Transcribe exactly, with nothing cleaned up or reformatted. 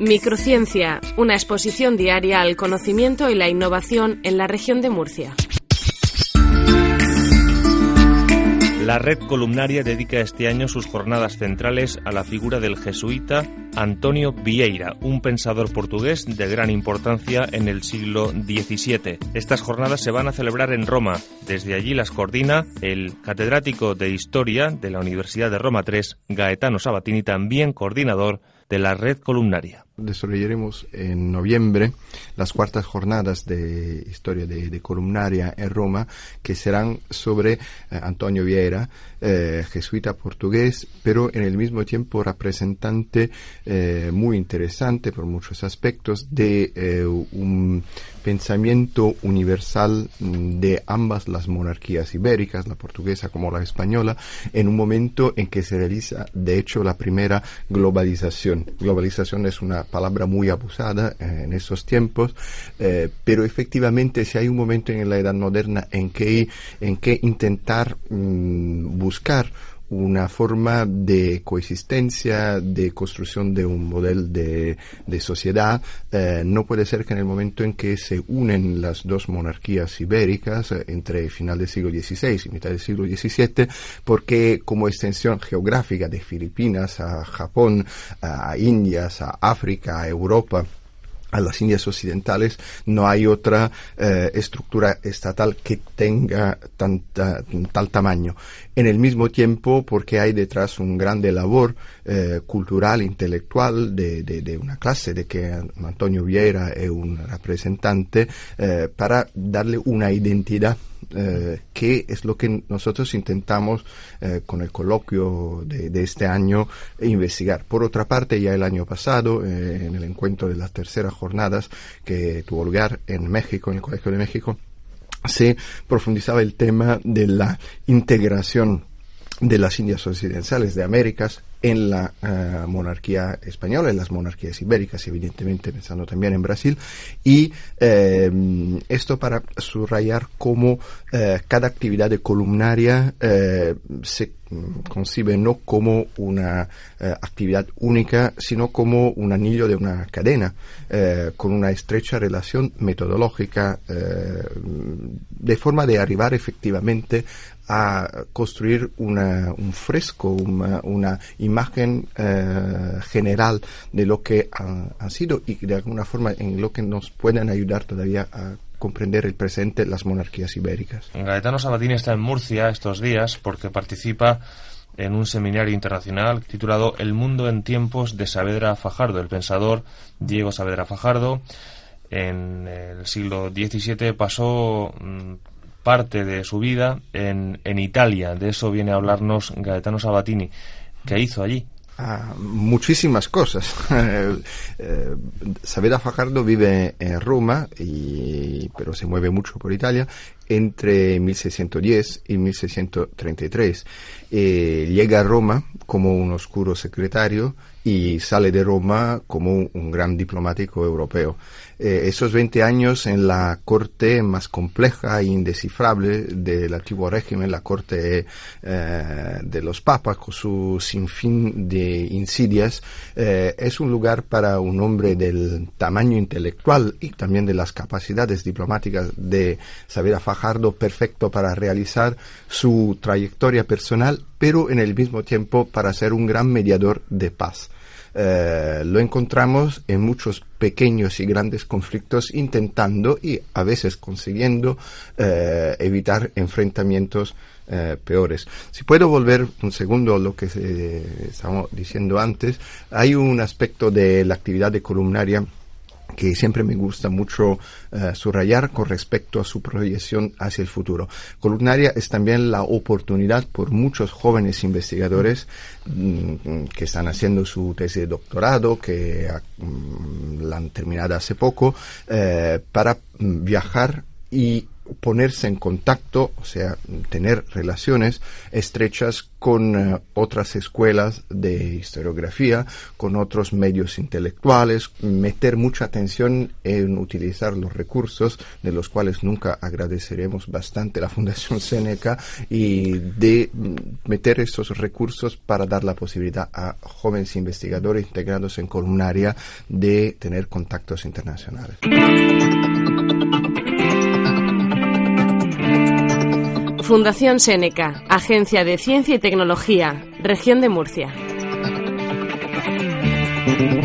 Microciencia, una exposición diaria al conocimiento y la innovación en la región de Murcia. La Red Columnaria dedica este año sus jornadas centrales a la figura del jesuita Antonio Vieira, un pensador portugués de gran importancia en el siglo diecisiete. Estas jornadas se van a celebrar en Roma. Desde allí las coordina el catedrático de Historia de la Universidad de Roma tres, Gaetano Sabatini, también coordinador de la Red Columnaria. Desarrollaremos en noviembre las cuartas jornadas de historia de, de columnaria en Roma, que serán sobre eh, Antonio Vieira, eh, jesuita portugués, pero en el mismo tiempo representante eh, muy interesante por muchos aspectos de eh, un pensamiento universal de ambas las monarquías ibéricas, la portuguesa como la española, en un momento en que se realiza, de hecho, la primera globalización. Globalización es una palabra muy abusada eh, en esos tiempos, eh, pero efectivamente si hay un momento en la Edad Moderna en que, en que intentar mmm, buscar una forma de coexistencia, de construcción de un modelo de, de sociedad, eh, no puede ser que en el momento en que se unen las dos monarquías ibéricas, eh, entre final del siglo dieciséis y mitad del siglo diecisiete, porque como extensión geográfica de Filipinas a Japón, a Indias, a África, a Europa, a las Indias occidentales, no hay otra eh, estructura estatal que tenga tanta, tal tamaño. En el mismo tiempo, porque hay detrás un grande labor eh, cultural, intelectual, de, de, de una clase de que Antonio Vieira es un representante, eh, para darle una identidad, eh, que es lo que nosotros intentamos eh, con el coloquio de, de este año investigar. Por otra parte, ya el año pasado, eh, en el encuentro de las terceras jornadas que tuvo lugar en México, en el Colegio de México, se profundizaba el tema de la integración de las Indias occidentales de Américas en la uh, monarquía española, en las monarquías ibéricas, evidentemente pensando también en Brasil, y eh, esto para subrayar cómo eh, cada actividad de columnaria eh, se concibe no como una eh, actividad única, sino como un anillo de una cadena, eh, con una estrecha relación metodológica, eh, de forma de arribar efectivamente a construir una, un fresco, una, una imagen eh, general de lo que ha, ha sido y de alguna forma en lo que nos pueden ayudar todavía a comprender el presente las monarquías ibéricas. Gaetano Sabatini está en Murcia estos días porque participa en un seminario internacional titulado El mundo en tiempos de Saavedra Fajardo. El pensador Diego Saavedra Fajardo en el siglo diecisiete pasó mmm, parte de su vida en, en Italia. De eso viene a hablarnos Gaetano Sabatini. ¿Qué hizo allí? Ah, muchísimas cosas. eh, eh, Saavedra Fajardo vive en Roma, y, pero se mueve mucho por Italia, entre mil seiscientos diez y mil seiscientos treinta y tres. Eh, llega a Roma como un oscuro secretario y sale de Roma como un, un gran diplomático europeo. Eh, esos veinte años en la corte más compleja e indescifrable del antiguo régimen, la corte eh, de los papas, con su sinfín de insidias, eh, es un lugar para un hombre del tamaño intelectual y también de las capacidades diplomáticas de Saavedra Fajardo, perfecto para realizar su trayectoria personal, pero en el mismo tiempo para ser un gran mediador de paz. Eh, lo encontramos en muchos pequeños y grandes conflictos, intentando y a veces consiguiendo eh, evitar enfrentamientos eh, peores. Si puedo volver un segundo a lo que se, estábamos diciendo antes, hay un aspecto de la actividad de columnaria que siempre me gusta mucho uh, subrayar con respecto a su proyección hacia el futuro. Columnaria es también la oportunidad por muchos jóvenes investigadores mm, que están haciendo su tesis de doctorado, que mm, la han terminado hace poco, eh, para mm, viajar y ponerse en contacto, o sea, tener relaciones estrechas con uh, otras escuelas de historiografía, con otros medios intelectuales, meter mucha atención en utilizar los recursos, de los cuales nunca agradeceremos bastante la Fundación Seneca, y de meter estos recursos para dar la posibilidad a jóvenes investigadores integrados en Columnaria de tener contactos internacionales. Fundación Seneca, Agencia de Ciencia y Tecnología, Región de Murcia.